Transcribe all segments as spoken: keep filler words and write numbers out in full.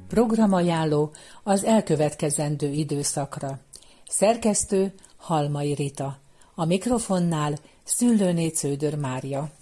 Programajánló az elkövetkezendő időszakra. Szerkesztő Halmai Rita. A mikrofonnál Szüllőné Cződör Mária.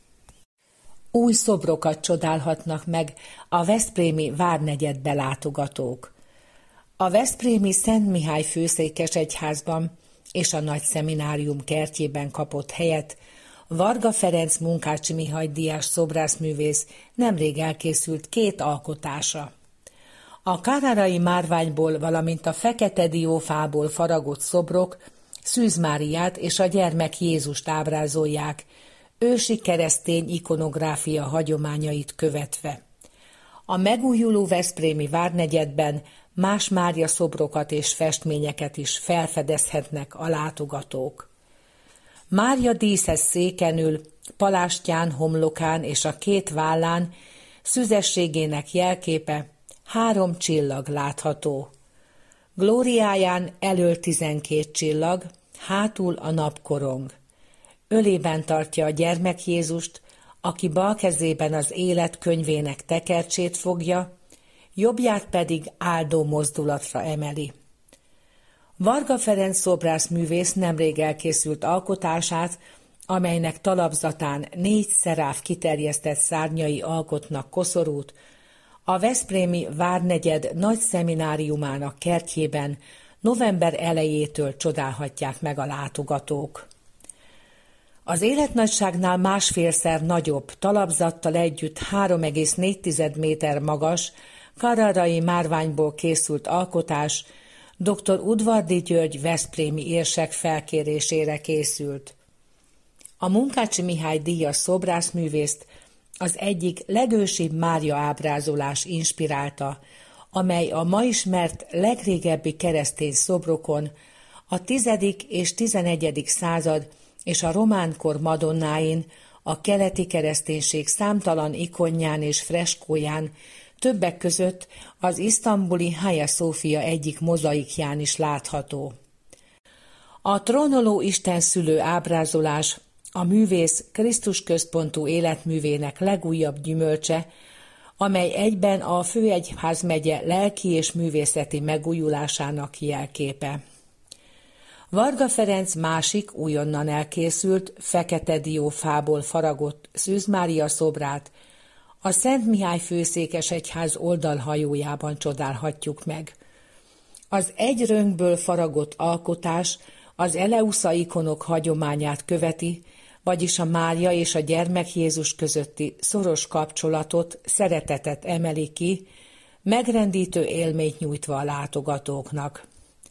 Új szobrokat csodálhatnak meg a veszprémi várnegyedbe látogatók. A veszprémi Szent Mihály főszékesegyházban és a Nagy Szeminárium kertjében kapott helyet Varga Ferenc Munkácsy Mihály díjas szobrászművész nemrég elkészült két alkotása. A kárárai márványból, valamint a fekete diófából faragott szobrok Szűz Máriát és a gyermek Jézust ábrázolják, ősi keresztény ikonográfia hagyományait követve. A megújuló veszprémi várnegyedben más Mária szobrokat és festményeket is felfedezhetnek a látogatók. Mária díszes széken ül, palástján, homlokán és a két vállán szüzességének jelképe, három csillag látható. Glóriáján elöl tizenkét csillag, hátul a napkorong. Ölében tartja a gyermek Jézust, aki bal kezében az élet könyvének tekercsét fogja, jobbját pedig áldó mozdulatra emeli. Varga Ferenc szobrászművész nemrég elkészült alkotását, amelynek talapzatán négy szeráf kiterjesztett szárnyai alkotnak koszorút, a veszprémi várnegyed Nagy Szemináriumának kertjében november elejétől csodálhatják meg a látogatók. Az életnagyságnál másfélszer nagyobb, talapzattal együtt három egész négy méter magas, kárárai márványból készült alkotás dr. Udvardy György veszprémi érsek felkérésére készült. A Munkácsy Mihály díjas szobrászművészt az egyik legősibb Mária ábrázolás inspirálta, amely a ma ismert legrégebbi keresztény szobrokon, a tizedik és tizenegyedik század és a románkor madonnáin, a keleti kereszténység számtalan ikonján és freskóján, többek között az isztambuli Hagia Sophia egyik mozaikján is látható. A trónoló istenszülő ábrázolás a művész Krisztus központú életművének legújabb gyümölcse, amely egyben a főegyházmegye lelki és művészeti megújulásának jelképe. Varga Ferenc másik újonnan elkészült, fekete diófából faragott Szűz Mária szobrát a Szent Mihály főszékesegyház oldalhajójában csodálhatjuk meg. Az egy röngből faragott alkotás az Eleusza ikonok hagyományát követi, vagyis a Mária és a gyermek Jézus közötti szoros kapcsolatot, szeretetet emeli ki, megrendítő élményt nyújtva a látogatóknak.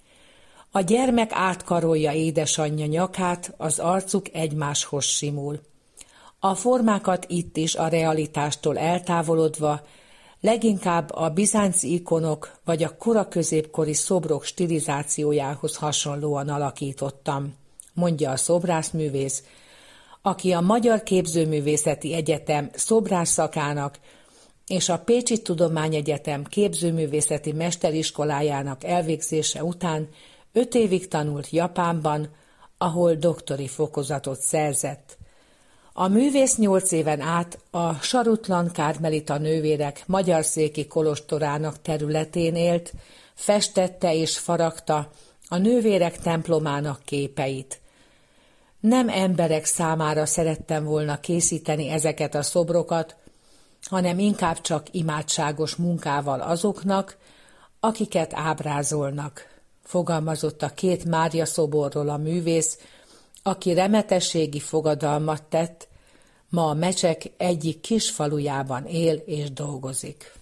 A gyermek átkarolja édesanyja nyakát, az arcuk egymáshoz simul. A formákat itt is a realitástól eltávolodva, leginkább a bizánci ikonok vagy a kora középkori szobrok stilizációjához hasonlóan alakítottam, mondja a szobrászművész, aki a Magyar Képzőművészeti Egyetem szobrászszakának és a Pécsi Tudományegyetem képzőművészeti mesteriskolájának elvégzése után öt évig tanult Japánban, ahol doktori fokozatot szerzett. A művész nyolc éven át a Sarutlan Kármelita nővérek magyarszéki kolostorának területén élt, festette és faragta a nővérek templomának képeit. Nem emberek számára szerettem volna készíteni ezeket a szobrokat, hanem inkább csak imádságos munkával azoknak, akiket ábrázolnak, fogalmazott a két Mária szoborról a művész, aki remetességi fogadalmat tett, ma a Mecsek egyik kis falujában él és dolgozik.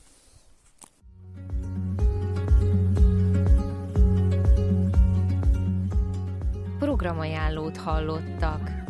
Programajánlót hallottak.